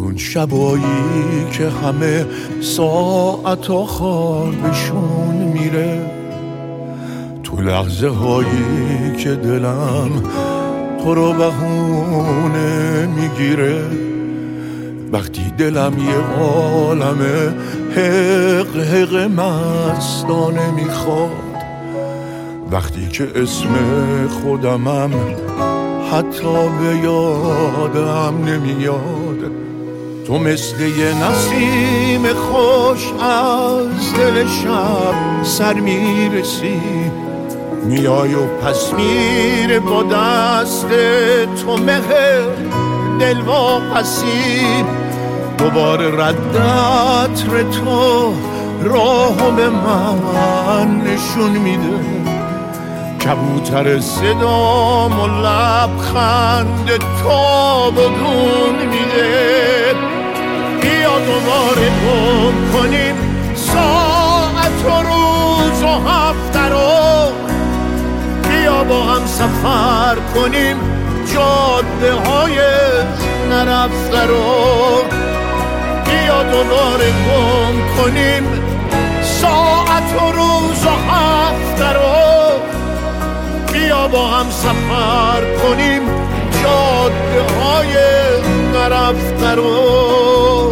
اون شبایی که همه ساعتا خوابشون میره، تو لحظه هایی که دلم تو رو بهونه میگیره، وقتی دلم یه عالمه حق حق مستانه میخواد، وقتی که اسم خودمم حتی به یادم نمیاد. تو مثل یه نسیم خوش از دل شب سر میرسی، میای و پس میره با دست تو مهر دل واپسی، دوباره ردت تو راهو به من نشون میده، کبوتر صدام و لبخند تو بدون میده. بیا دوباره گم کنیم ساعت و روز و هفته رو، بیا با هم سفر کنیم جاده های نرفته رو، بیا دوباره گم کنیم ساعت و روز و هفته رو، بیا با هم سفر کنیم جاده های نرفته رو.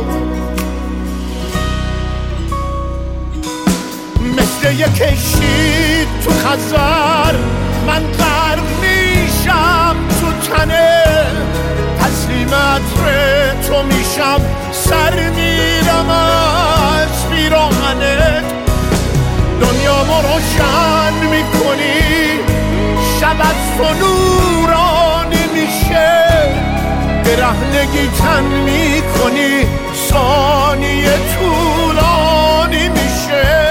مثل یک کشتی تو خزر من غرق میشم تو تنه، تسلیمت تو میشم سر میرم از پیراهنت، دنیامو روشن میکنی شب از تو نورانی میشه، برهنگی تن میکنی ثانیه طولانی میشه.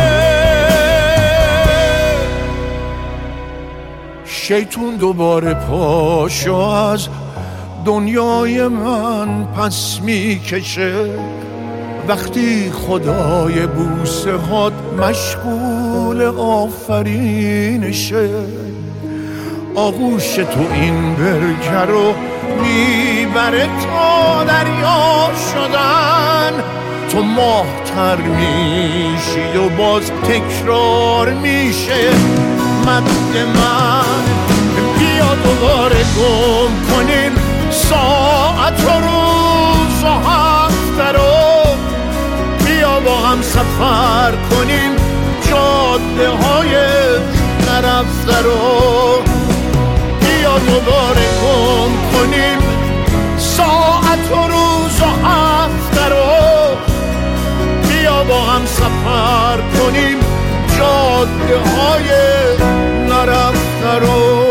شیطون دوباره پاشو از دنیای من پس میکشه، وقتی خدای بوسه هات مشغول آفرینشه، آغوش تو این برکه رو میبره تا دریا شدن، تو ماه‌تر میشی و باز تکرار میشه مد من. بیا دوباره گم کنیم ساعت و روز و هفته رو، بیا با هم سفر کنیم جاده های نرفته رو، بیا دوباره گم کنیم ساعت و روز و هفته رو، بیا با هم سفر کنیم جاده های نرفته رو.